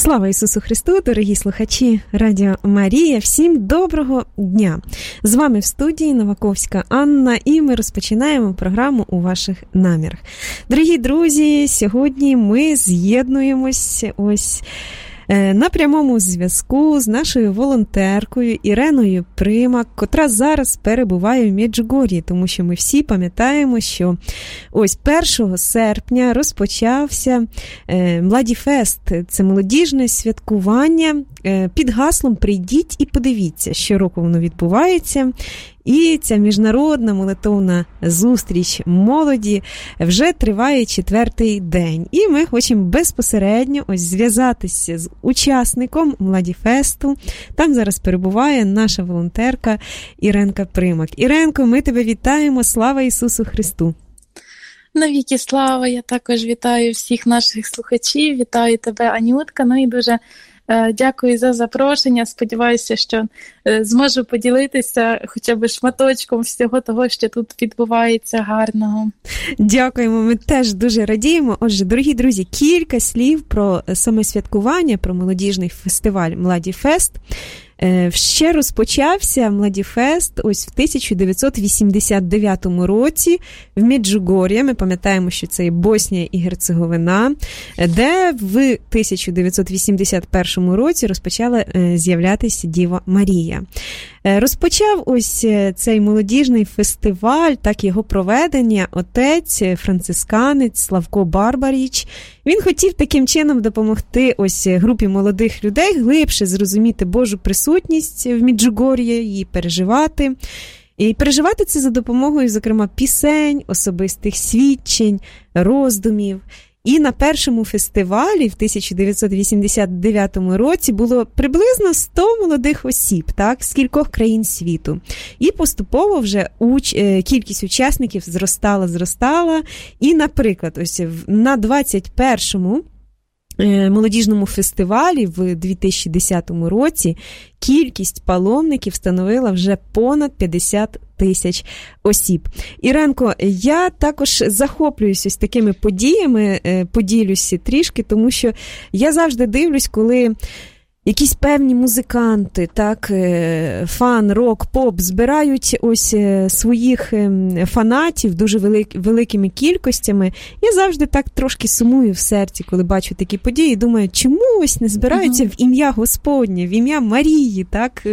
Слава Ісусу Христу, дорогі слухачі Радіо Марія, всім доброго дня! З вами в студії Новаковська Анна, і ми розпочинаємо програму «У ваших намірах». Дорогі друзі, сьогодні ми з'єднуємось на прямому зв'язку з нашою волонтеркою Іреною Примак, котра зараз перебуває в Меджугор'ї, тому що ми всі пам'ятаємо, що 1 серпня розпочався Младіфест. Це молодіжне святкування під гаслом «Прийдіть і подивіться». Щороку воно відбувається. І ця міжнародна молитовна зустріч молоді вже триває 4-й день. І ми хочемо безпосередньо зв'язатися з учасником Младіфесту. Там зараз перебуває наша волонтерка Іренка Примак. Іренко, ми тебе вітаємо. Слава Ісусу Христу! Навіки слава! Я також вітаю всіх наших слухачів. Вітаю тебе, Анютка. І дуже дякую за запрошення. Сподіваюся, що зможу поділитися хоча б шматочком всього того, що тут відбувається гарного. Дякуємо, ми теж дуже радіємо. Отже, дорогі друзі, кілька слів про саме святкування, про молодіжний фестиваль Младіфест. Ще розпочався Младіфест в 1989 році в Меджугор'ї. Ми пам'ятаємо, що це Боснія і Герцеговина, де в 1981 році розпочала з'являтися Діва Марія. Розпочав цей молодіжний фестиваль, так його проведення, отець, францисканець Славко Барбаріч. Він хотів таким чином допомогти групі молодих людей глибше зрозуміти Божу присутність в Меджугор'ї, її переживати. І переживати це за допомогою, зокрема, пісень, особистих свідчень, роздумів. І на першому фестивалі в 1989 році було приблизно 100 молодих осіб, з кількох країн світу. І поступово вже кількість учасників зростала. І, наприклад, на 21-му молодіжному фестивалі в 2010 році кількість паломників становила вже понад 50 тисяч осіб. Іренко, я також захоплююсь такими подіями, поділюся трішки, тому що я завжди дивлюсь, коли якісь певні музиканти, фан, рок, поп, збирають своїх фанатів дуже великими кількостями. Я завжди так трошки сумую в серці, коли бачу такі події, і думаю, чому не збираються в ім'я Господнє, в ім'я Марії,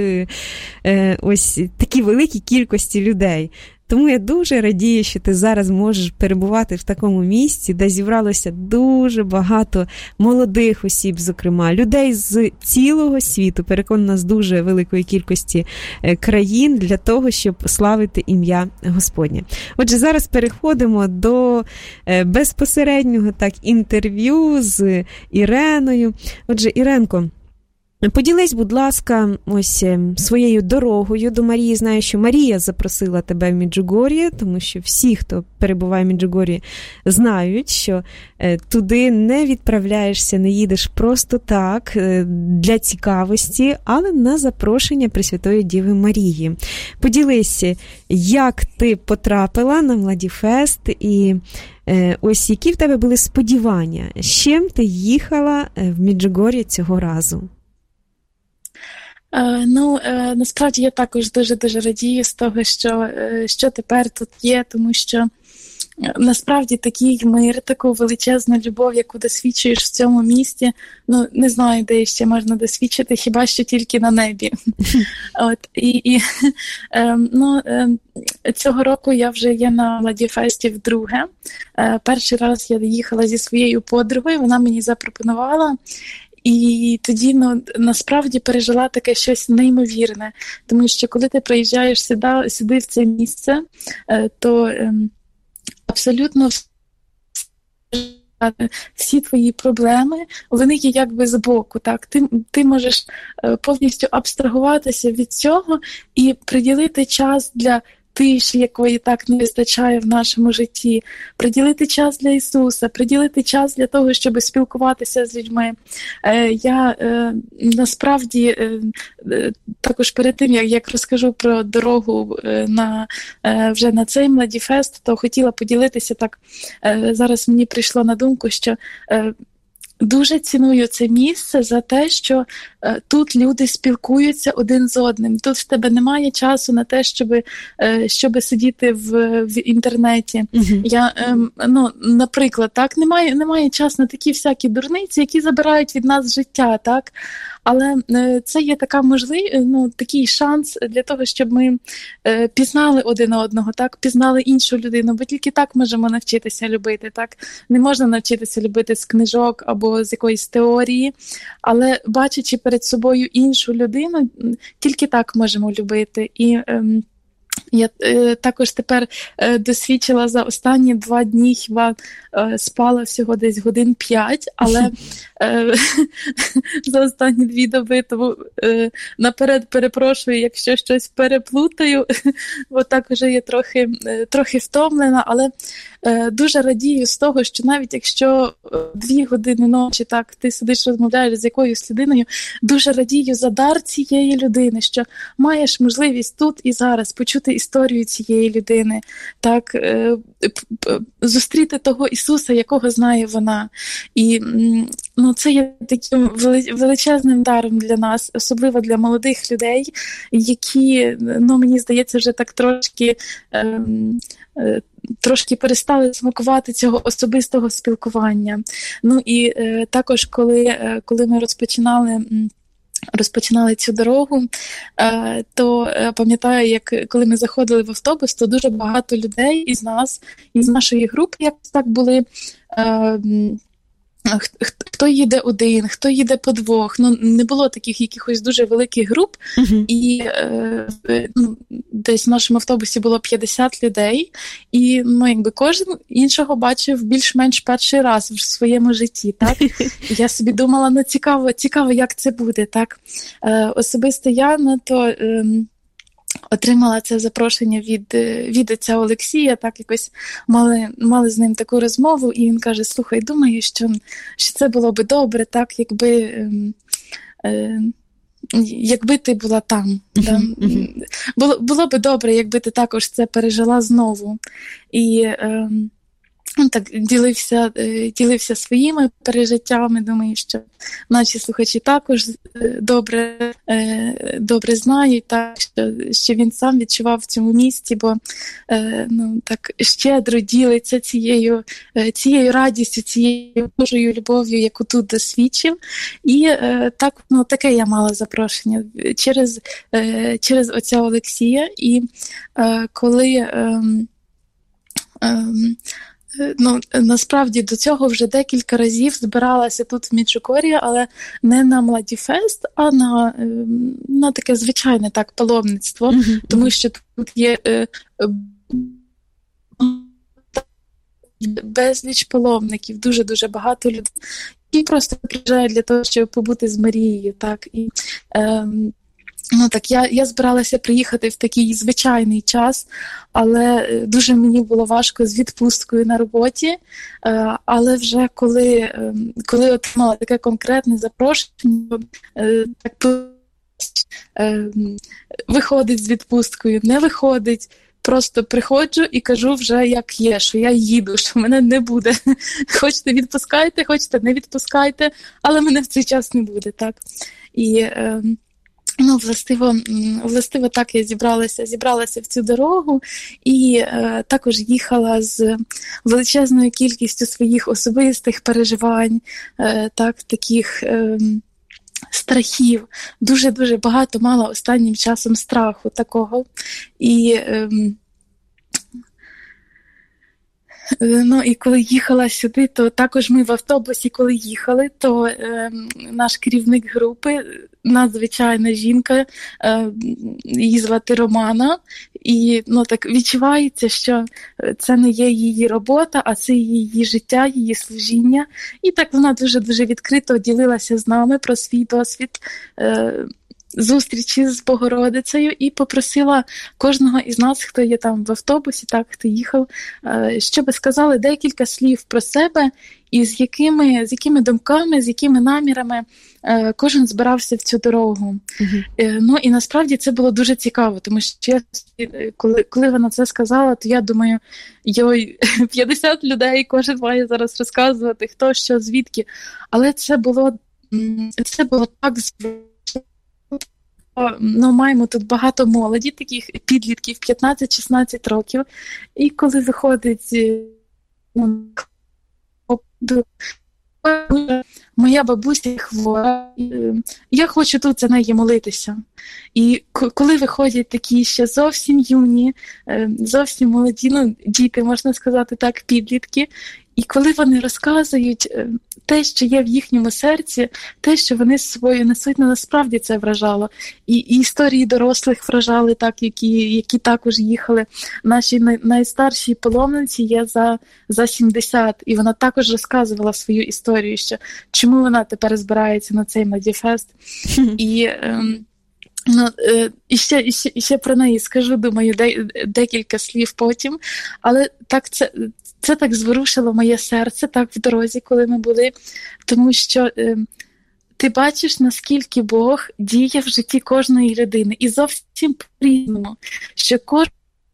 такі великі кількості людей. Тому я дуже радію, що ти зараз можеш перебувати в такому місці, де зібралося дуже багато молодих осіб, зокрема, людей з цілого світу, переконана, з дуже великої кількості країн, для того, щоб славити ім'я Господнє. Отже, зараз переходимо до безпосереднього інтерв'ю з Іреною. Отже, Іренко, поділись, будь ласка, своєю дорогою до Марії. Знаю, що Марія запросила тебе в Меджугор'ї, тому що всі, хто перебуває в Меджугор'ї, знають, що туди не відправляєшся, не їдеш просто так, для цікавості, але на запрошення Пресвятої Діви Марії. Поділися, як ти потрапила на Младіфест і які в тебе були сподівання, з чим ти їхала в Меджугор'ї цього разу? Насправді я також дуже-дуже радію з того, що тепер тут є, тому що насправді такий мир, таку величезну любов, яку досвідчуєш в цьому місті, не знаю, де ще можна досвідчити, хіба що тільки на небі. Цього року я вже є на Младіфесті вдруге. Перший раз я їхала зі своєю подругою, вона мені запропонувала. І тоді, насправді, пережила таке щось неймовірне. Тому що, коли ти приїжджаєш сюди в це місце, то абсолютно всі твої проблеми, вони є якби збоку. Ти можеш повністю абстрагуватися від цього і приділити час для тиші, якої так не вистачає в нашому житті, приділити час для Ісуса, приділити час для того, щоб спілкуватися з людьми. Я насправді також перед тим, як розкажу про дорогу вже на цей Младіфест, то хотіла поділитися так. Зараз мені прийшло на думку, що дуже ціную це місце за те, що тут люди спілкуються один з одним. Тут в тебе немає часу на те, щоб сидіти в інтернеті. Наприклад, так, немає часу на такі всякі дурниці, які забирають від нас життя, так? Але це є така такий шанс для того, щоб ми пізнали один одного, так, пізнали іншу людину, бо тільки так можемо навчитися любити, так. Не можна навчитися любити з книжок або з якоїсь теорії, але бачачи перед собою іншу людину, тільки так можемо любити. І я також тепер досвідчила за останні 2 дні, хіба спала всього десь годин 5, але за останні 2 доби, тому наперед перепрошую, якщо щось переплутаю, бо так вже є трохи втомлена, але дуже радію з того, що навіть якщо 2 години ночі так ти сидиш, розмовляєш з якоюсь людиною, дуже радію за дар цієї людини, що маєш можливість тут і зараз почути історію цієї людини, так, зустріти того Ісуса, якого знає вона. І це є таким величезним даром для нас, особливо для молодих людей, які, мені здається, вже так трошки перестали смакувати цього особистого спілкування. І також, коли ми розпочинали цю дорогу, то пам'ятаю, як коли ми заходили в автобус, то дуже багато людей із нашої групи, якось так були, хто їде один, хто їде по 2. Не було таких якихось дуже великих груп, і десь в нашому автобусі було 50 людей, і кожен іншого бачив більш-менш перший раз в своєму житті, так? Я собі думала, цікаво, як це буде, так? Особисто я, отримала це запрошення від отця Олексія, так якось мали з ним таку розмову, і він каже: слухай, думаю, що це було би добре, так, якби ти була там. Було би добре, якби ти також це пережила знову. І так ділився своїми пережиттями. Думаю, що наші слухачі також добре знають, так, що він сам відчував в цьому місці, бо так щедро ділиться цією радістю, цією Божою любов'ю, яку тут досвідчив. І таке я мала запрошення через отця Олексія. І коли насправді до цього вже декілька разів збиралася тут в Меджугор'ї, але не на Младіфест, а на таке звичайне так паломництво, тому що тут є безліч паломників, дуже-дуже багато людей, які просто приїжджають для того, щоб побути з Марією, так, і я збиралася приїхати в такий звичайний час, але дуже мені було важко з відпусткою на роботі, але вже коли отримала таке конкретне запрошення, виходить з відпусткою, не виходить, просто приходжу і кажу вже як є, що я їду, що мене не буде. Хочете відпускайте, хочете не відпускайте, але мене в цей час не буде, так. І властиво так я зібралася в цю дорогу і також їхала з величезною кількістю своїх особистих переживань, таких страхів. Дуже-дуже багато мала останнім часом страху такого. І і коли їхала сюди, то також ми в автобусі, коли їхали, то наш керівник групи, надзвичайна жінка, її звати Романа, і так відчувається, що це не є її робота, а це її життя, її служіння. І так вона дуже-дуже відкрито ділилася з нами про свій досвід зустрічі з Богородицею і попросила кожного із нас, хто є там в автобусі, так, хто їхав, щоб сказали декілька слів про себе і з якими думками, з якими намірами кожен збирався в цю дорогу. Ну і насправді це було дуже цікаво, тому що коли вона це сказала, то я думаю, 50 людей, кожен має зараз розказувати, хто, що, звідки. Але це було так маємо тут багато молоді, таких підлітків 15-16 років, і коли виходить моя бабуся хвора, я хочу тут за неї молитися. І коли виходять такі ще зовсім юні, зовсім молоді, діти, можна сказати так, підлітки, і коли вони розказують те, що є в їхньому серці, те, що вони з собою несуть, насправді це вражало. І історії дорослих вражали, так, які також їхали. Нашій найстаршій паломниці є за 70, і вона також розказувала свою історію, що чому вона тепер збирається на цей Младіфест. І ще про неї скажу, думаю, декілька слів потім, але так це так зворушило моє серце, так, в дорозі, коли ми були, тому що ти бачиш, наскільки Бог діє в житті кожної людини, і зовсім по-різному, що кожен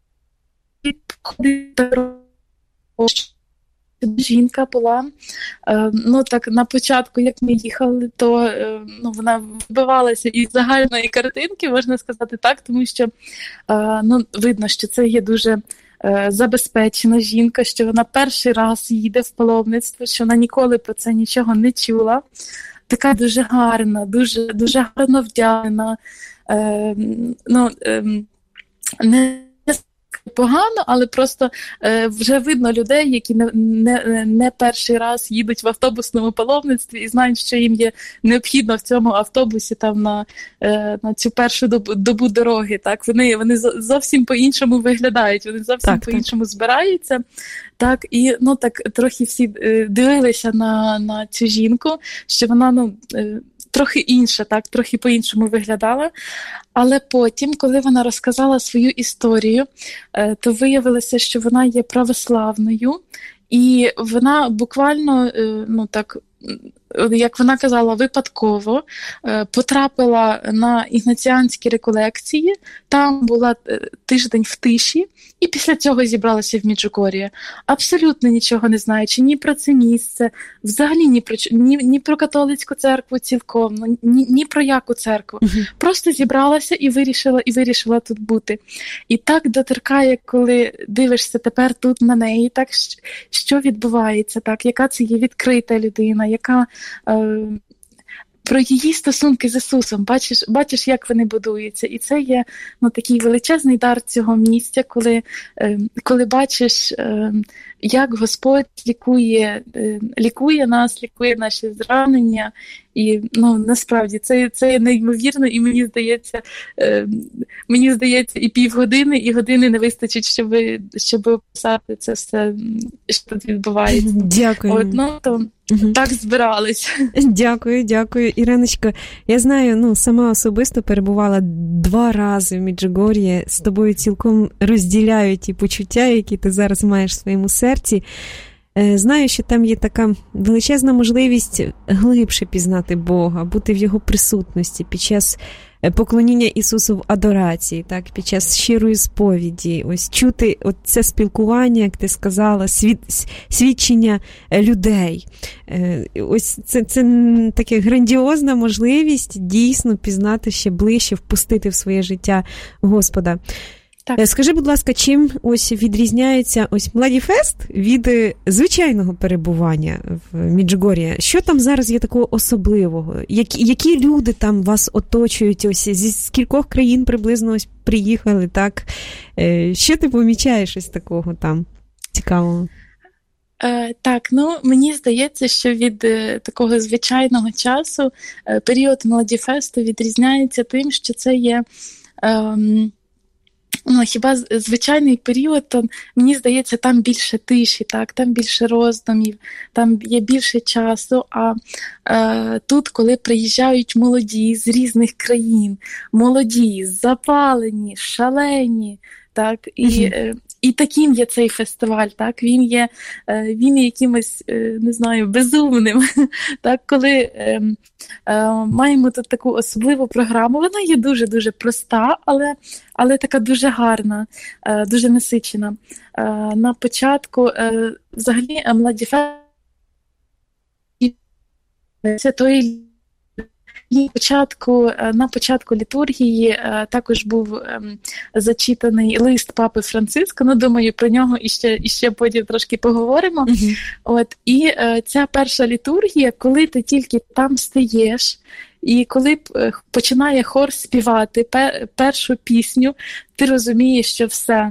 жінка була, так на початку, як ми їхали, то вона вбивалася із загальної картинки, можна сказати так, тому що видно, що це є дуже забезпечена жінка, що вона перший раз їде в паломництво, що вона ніколи про це нічого не чула. Така дуже гарна, дуже, дуже гарно вдягнена, не погано, але просто вже видно людей, які не перший раз їдуть в автобусному паломництві і знають, що їм є необхідно в цьому автобусі там на цю першу добу дороги. Так, вони зовсім по-іншому виглядають, вони зовсім по-іншому збираються. Так, і так трохи всі дивилися на цю жінку, що вона трохи інша, так, трохи по-іншому виглядала. Але потім, коли вона розказала свою історію, то виявилося, що вона є православною, і вона буквально, як вона казала, випадково потрапила на ігнаціанські реколекції, там була тиждень в тиші, і після цього зібралася в Меджугор'ї. Абсолютно нічого не знаючи ні про це місце, взагалі ні про католицьку церкву цілком, ні про яку церкву. Просто зібралася і вирішила тут бути. І так доторкає, коли дивишся тепер тут на неї, так, що відбувається, так, яка це є відкрита людина, яка про її стосунки з Ісусом, бачиш, як вони будуються. І це є такий величезний дар цього місця, коли бачиш, як Господь лікує нас, лікує наші зранення. І насправді це неймовірно, і мені здається, і півгодини, і години не вистачить, щоб описати це все, що тут відбувається. Дякую. Так збирались. Дякую, Іриночко. Я знаю, сама особисто перебувала 2 рази в Меджугор'ї, з тобою цілком розділяю ті почуття, які ти зараз маєш в своєму серці. Знаю, що там є така величезна можливість глибше пізнати Бога, бути в Його присутності під час поклоніння Ісусу в адорації, так, під час щирої сповіді, ось чути це спілкування, як ти сказала, свідчення людей. Ось це така грандіозна можливість дійсно пізнати ще ближче, впустити в своє життя Господа. Так. Скажи, будь ласка, чим ось відрізняється ось Младіфест від звичайного перебування в Меджугор'ї? Що там зараз є такого особливого? Які люди там вас оточують? Ось зі скількох країн приблизно ось приїхали, так? Що ти помічаєш ось такого там цікавого? Так, мені здається, що від такого звичайного часу період Младіфесту відрізняється тим, що це є хіба звичайний період, то, мені здається, там більше тиші, так, там більше роздумів, там є більше часу, а тут, коли приїжджають молоді з різних країн, молоді, запалені, шалені, так, і таким є цей фестиваль, так, він є якимось, не знаю, безумним, так, коли маємо тут таку особливу програму, вона є дуже-дуже проста, але така дуже гарна, дуже насичена. На початку, взагалі, Младіфест Святої на початку літургії також був зачитаний лист Папи Франциска, думаю, про нього іще потім трошки поговоримо. І ця перша літургія, коли ти тільки там стаєш, і коли починає хор співати першу пісню, ти розумієш, що все.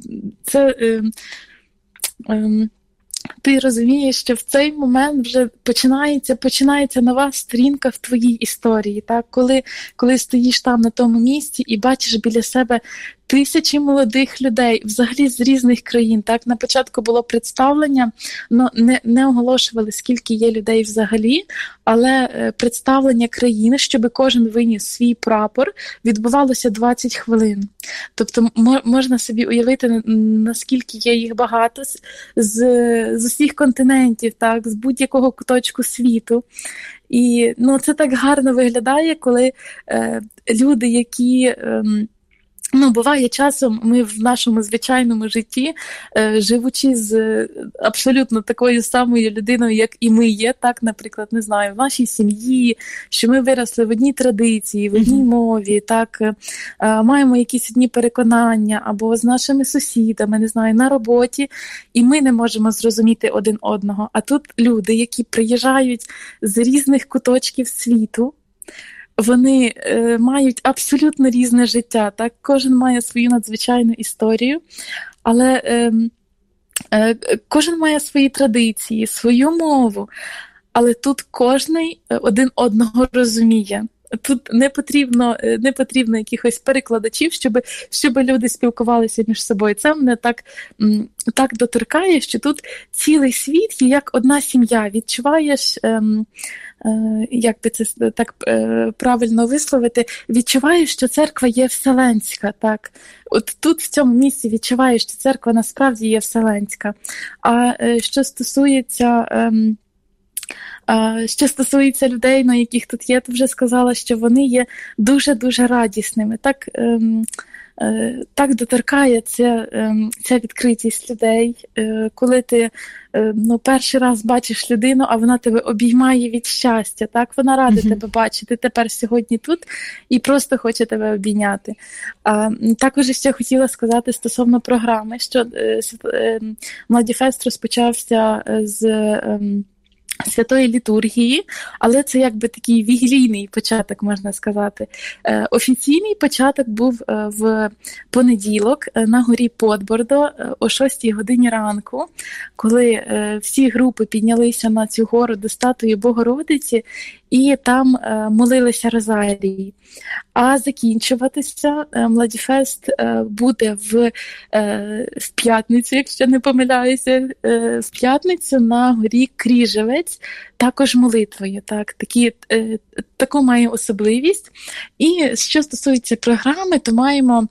Ти розумієш, що в цей момент вже починається нова сторінка в твоїй історії. Так? Коли стоїш там на тому місці і бачиш біля себе тисячі молодих людей, взагалі з різних країн. Так? На початку було представлення, не оголошували, скільки є людей взагалі, але представлення країни, щоб кожен виніс свій прапор, відбувалося 20 хвилин. Тобто можна собі уявити, наскільки є їх багато з усіх континентів, так? З будь-якого куточку світу. І це так гарно виглядає, коли люди, які... буває часом ми в нашому звичайному житті, живучи з абсолютно такою самою людиною, як і ми є, так, наприклад, не знаю, в нашій сім'ї, що ми виросли в одній традиції, в одній мові, так, маємо якісь одні переконання, або з нашими сусідами, не знаю, на роботі, і ми не можемо зрозуміти один одного. А тут люди, які приїжджають з різних куточків світу, вони мають абсолютно різне життя, так? Кожен має свою надзвичайну історію, але кожен має свої традиції, свою мову, але тут кожний один одного розуміє. Тут не потрібно якихось перекладачів, щоб люди спілкувалися між собою. Це мене так доторкає, що тут цілий світ є як одна сім'я. Відчуваєш, як би це так правильно висловити, відчуваєш, що церква є вселенська. Так? От тут в цьому місці відчуваєш, що церква насправді є вселенська. А що стосується людей, яких тут є, то вже сказала, що вони є дуже-дуже радісними. Так доторкає ця відкритість людей, коли ти перший раз бачиш людину, а вона тебе обіймає від щастя. Так? Вона рада тебе бачити тепер сьогодні тут і просто хоче тебе обійняти. Також ще хотіла сказати стосовно програми, що Младіфест розпочався з святої літургії, але це якби такий вігілійний початок, можна сказати. Офіційний початок був в понеділок на горі Подбордо о 6 годині ранку, коли всі групи піднялися на цю гору до статуї Богородиці і там молилися розарії. А закінчуватися Младіфест буде в п'ятницю, якщо не помиляюся, в п'ятницю на горі Кріжевець, також молитвою. Таку має особливість. І що стосується програми, то маємо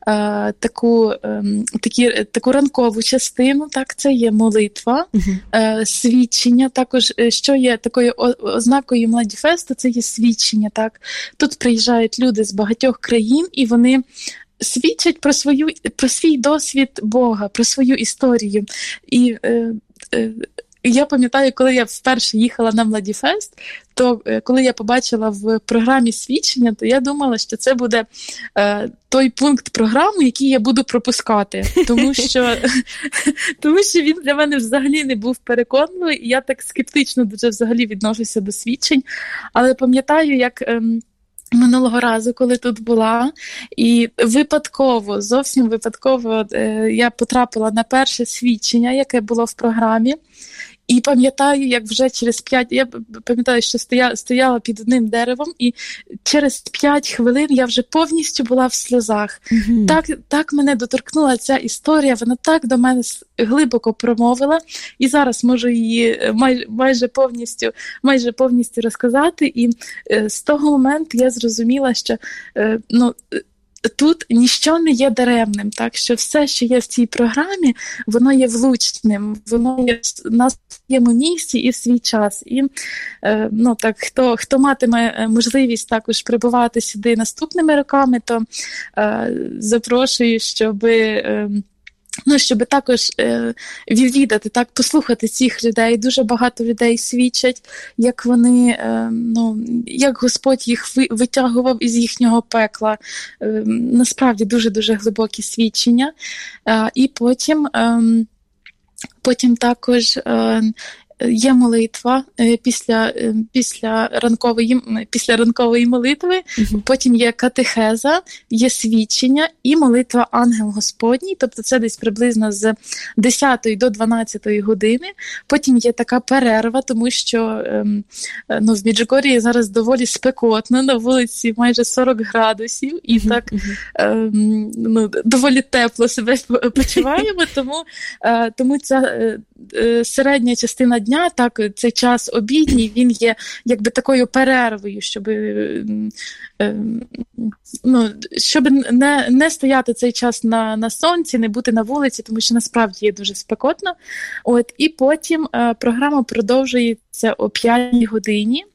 таку ранкову частину, так, це є молитва, свідчення, також, що є такою ознакою Младіфесту, це є свідчення. Так. Тут приїжджають люди з багатьох країн, і вони свідчать про свій досвід Бога, про свою історію. І я пам'ятаю, коли я вперше їхала на Младіфест, то коли я побачила в програмі свідчення, то я думала, що це буде той пункт програми, який я буду пропускати, тому що він для мене взагалі не був переконливий, і я так скептично дуже взагалі відношуся до свідчень, але пам'ятаю, як минулого разу, коли тут була, і зовсім випадково я потрапила на перше свідчення, яке було в програмі, І пам'ятаю, як вже через 5, я пам'ятаю, що стояла під одним деревом, і через 5 хвилин я вже повністю була в сльозах. Так мене доторкнула ця історія, вона так до мене глибоко промовила, і зараз можу її майже повністю розказати. І з того моменту я зрозуміла, що тут ніщо не є даремним, так, що все, що є в цій програмі, воно є влучним, воно є на своєму місці і в свій час. І хто матиме можливість також прибувати сюди наступними роками, то запрошую, щоб також відвідати, так, послухати цих людей. Дуже багато людей свідчать, як вони, як Господь їх витягував із їхнього пекла. Насправді дуже-дуже глибокі свідчення. І потім також є молитва після ранкової молитви, потім є катехеза, є свідчення і молитва Ангел Господній, тобто це десь приблизно з 10 до 12 години. Потім є така перерва, тому що в Меджугор'ї зараз доволі спекотно, на вулиці майже 40 градусів, і так доволі тепло себе почуваємо, тому ця середня частина дня, так, цей час обідній, він є якби такою перервою, щоб не стояти цей час на сонці, не бути на вулиці, тому що насправді є дуже спекотно. І потім програма продовжується о 5 годині.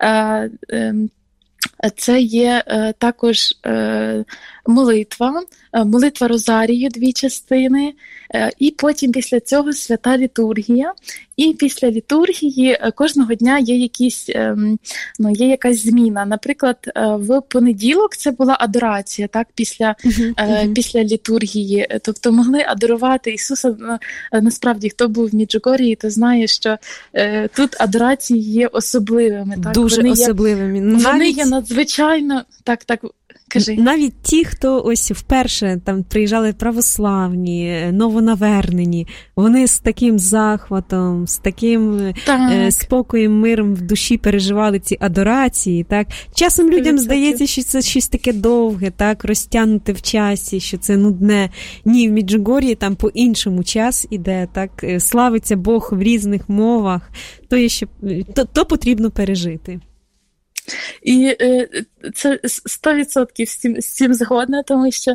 Це є також молитва Розарію, 2 частини, і потім після цього свята літургія. І після літургії кожного дня є якась зміна. Наприклад, в понеділок це була адорація, так, після літургії. Тобто могли адорувати Ісуса. Насправді, хто був в Меджугор'ї, то знає, що тут адорації є особливими. Так? Дуже особливими. Вони є надзвичайно... Так, кажи. Навіть ті, хто ось вперше там приїжджали православні, новонавернені, вони з таким захватом, з таким спокоєм, миром в душі переживали ці адорації, так? Часом людям здається, що це щось таке довге, так, розтягнуте в часі, що це нудне. Ні, в Меджугор'ї там по-іншому час іде, так, славиться Бог в різних мовах, то потрібно пережити. І це 100% з цим згодна, тому що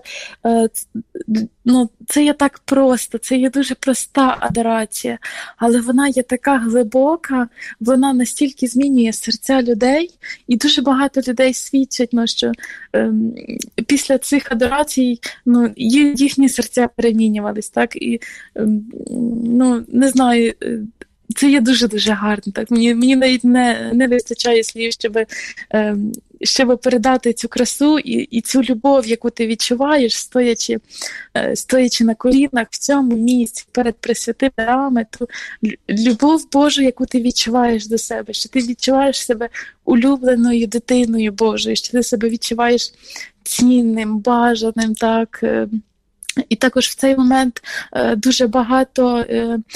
це є так просто, це є дуже проста адорація, але вона є така глибока, вона настільки змінює серця людей, і дуже багато людей свідчать, що після цих адорацій їхні серця перемінювались, так, і не знаю, це є дуже-дуже гарно. Так? Мені навіть не вистачає слів, щоб передати цю красу і цю любов, яку ти відчуваєш, стоячи на колінах в цьому місці перед пресвятими дарами, ту любов Божу, яку ти відчуваєш до себе, що ти відчуваєш себе улюбленою дитиною Божою, що ти себе відчуваєш цінним, бажаним, так. І також в цей момент дуже багато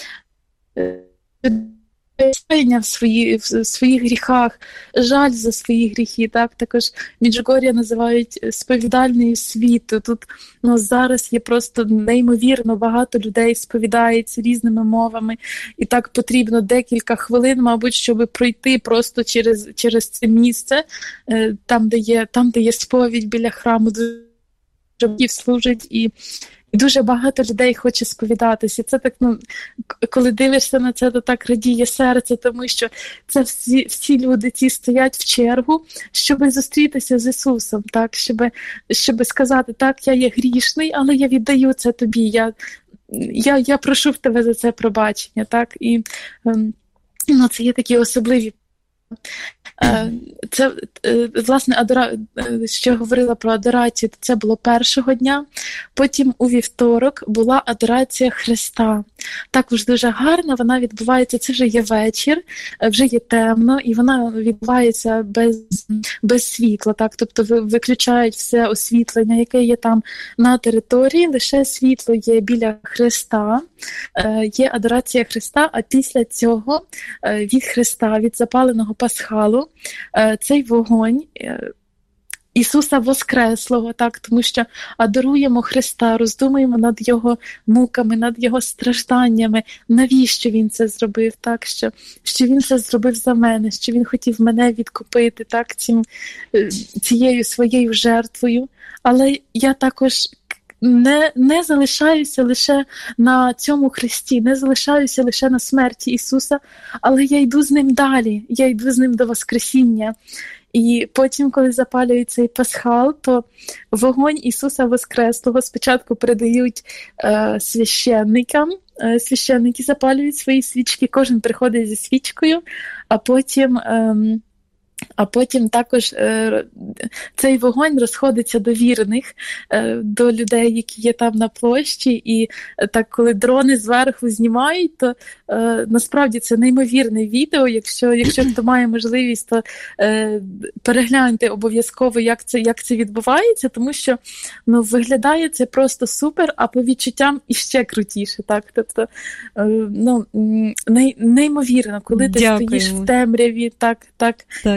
в своїх гріхах, жаль за свої гріхи, так, також Меджугор'я називають сповідальною світу. Тут зараз є просто неймовірно багато людей сповідаються різними мовами, і так потрібно декілька хвилин, мабуть, щоб пройти просто через це місце, там, де є сповідь біля храму, де служить, і дуже багато людей хоче сповідатися. Це так, коли дивишся на це, то так радіє серце, тому що це всі люди ті стоять в чергу, щоб зустрітися з Ісусом, так, щоб сказати, так, я є грішний, але я віддаю це тобі, я прошу в тебе за це пробачення, так, і це є такі особливі Це, власне, що говорила про адорацію, це було першого дня. Потім у вівторок була адорація Христа. Також дуже гарна, вона відбувається, це вже є вечір, вже є темно, і вона відбувається без світла. Так? Тобто виключають все освітлення, яке є там на території, лише світло є біля Христа, є адорація Христа, а після цього від Христа, від запаленого пасхалу, цей вогонь Ісуса Воскреслого, так, тому що адоруємо Христа, роздумуємо над Його муками, над Його стражданнями, навіщо Він це зробив, так, що Він це зробив за мене, що Він хотів мене відкупити, так, цією своєю жертвою. Але я також не залишаюся лише на цьому хресті, не залишаюся лише на смерті Ісуса, але я йду з Ним далі, я йду з Ним до Воскресіння. І потім, коли запалюють цей пасхал, то вогонь Ісуса Воскреслого спочатку передають священникам, священники запалюють свої свічки, кожен приходить зі свічкою, а потім також цей вогонь розходиться до вірних, до людей, які є там на площі, і так, коли дрони зверху знімають, то насправді це неймовірне відео. Якщо хто має можливість, то перегляньте обов'язково, як це відбувається, тому що виглядає це просто супер, а по відчуттям іще крутіше. Так? Тобто, неймовірно, коли ти стоїш в темряві, так.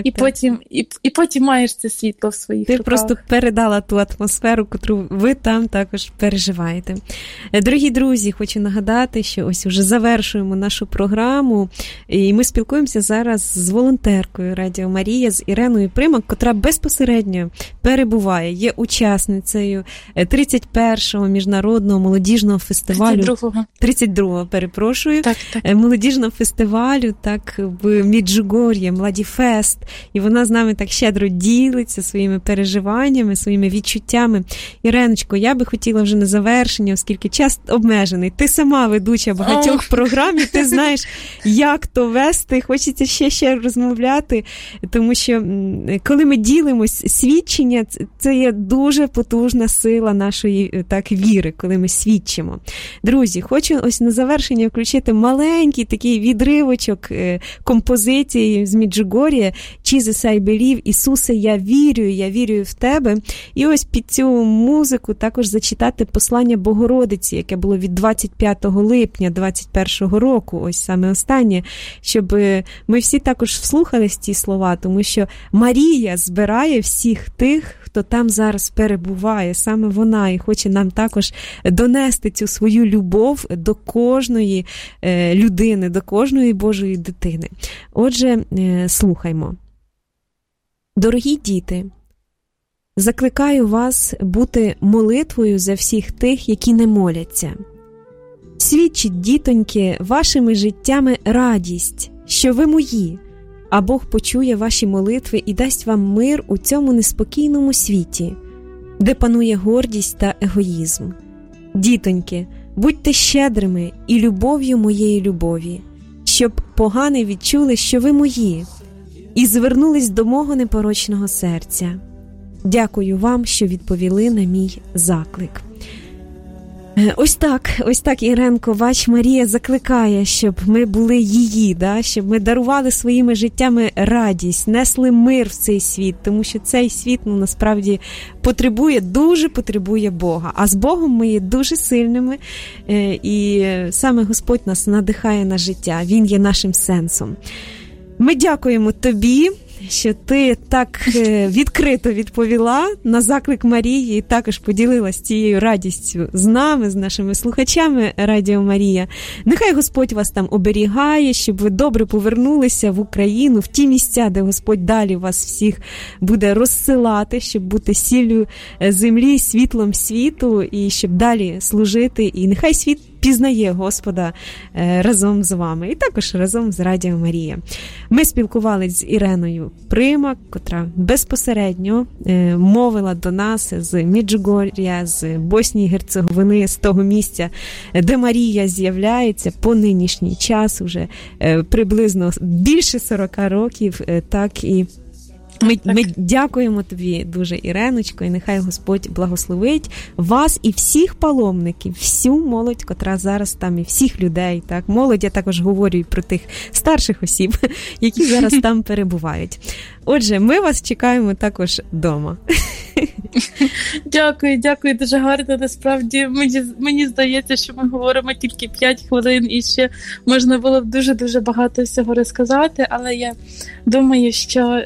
І потім маєш це світло в своїх руках. Ти просто передала ту атмосферу, яку ви там також переживаєте. Дорогі друзі, хочу нагадати, що ось уже завершуємо нашу програму, і ми спілкуємося зараз з волонтеркою Радіо Марія, з Іреною Примак, котра безпосередньо перебуває, є учасницею 31-го міжнародного молодіжного фестивалю. 32-го, перепрошую. Так. Молодіжного фестивалю, так, в Меджугор'ї, Младіфест. І вона з нами так щедро ділиться своїми переживаннями, своїми відчуттями. Іреночко, я би хотіла вже на завершення, оскільки час обмежений. Ти сама ведуча багатьох програм, і ти знаєш, як то вести. Хочеться ще розмовляти, тому що коли ми ділимось, свідчення, це є дуже потужна сила нашої віри, коли ми свідчимо. Друзі, хочу ось на завершення включити маленький такий відривочок композиції з Меджугор'я Jesus, I believe, Ісусе, я вірю в Тебе. І ось під цю музику також зачитати послання Богородиці, яке було від 25 липня 21 року, ось саме останнє, щоб ми всі також вслухались ці слова, тому що Марія збирає всіх тих, хто там зараз перебуває, саме вона, і хоче нам також донести цю свою любов до кожної людини, до кожної Божої дитини. Отже, слухаймо. Дорогі діти, закликаю вас бути молитвою за всіх тих, які не моляться. Свідчіть, дітоньки, вашими життями радість, що ви мої, а Бог почує ваші молитви і дасть вам мир у цьому неспокійному світі, де панує гордість та егоїзм. Дітоньки, будьте щедрими і любов'ю моєї любові, щоб погани відчули, що ви мої, і звернулись до мого непорочного серця. Дякую вам, що відповіли на мій заклик. Ось так, Іренко, бач, Марія закликає, щоб ми були її, щоб ми дарували своїми життями радість, несли мир в цей світ, тому що цей світ, насправді, дуже потребує Бога. А з Богом ми є дуже сильними, і саме Господь нас надихає на життя, Він є нашим сенсом. Ми дякуємо тобі, що ти так відкрито відповіла на заклик Марії і також поділилась цією радістю з нами, з нашими слухачами Радіо Марія. Нехай Господь вас там оберігає, щоб ви добре повернулися в Україну, в ті місця, де Господь далі вас всіх буде розсилати, щоб бути сіллю землі, світлом світу і щоб далі служити. І нехай світ пізнає Господа разом з вами і також разом з Радіо Марія. Ми спілкувалися з Іреною Примак, котра безпосередньо мовила до нас з Меджугор'я, з Боснії і Герцеговини, з того місця, де Марія з'являється по нинішній час, уже приблизно більше 40 років, так і ми дякуємо тобі дуже, Іреночко, і нехай Господь благословить вас і всіх паломників, всю молодь, котра зараз там, і всіх людей. Так? Молодь, я також говорю і про тих старших осіб, які зараз там перебувають. Отже, ми вас чекаємо також вдома. Дякую, дуже гарно. Насправді, мені здається, що ми говоримо тільки 5 хвилин і ще можна було б дуже-дуже багато всього розказати, але я думаю, що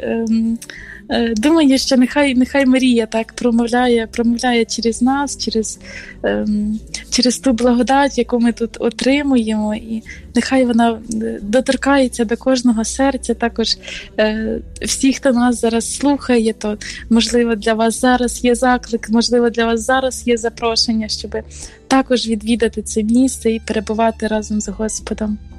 нехай Марія так промовляє через нас, через ту благодать, яку ми тут отримуємо, і нехай вона доторкається до кожного серця, також всіх, хто нас зараз слухає, то можливо для вас зараз є заклик, можливо для вас зараз є запрошення, щоб також відвідати це місце і перебувати разом з Господом.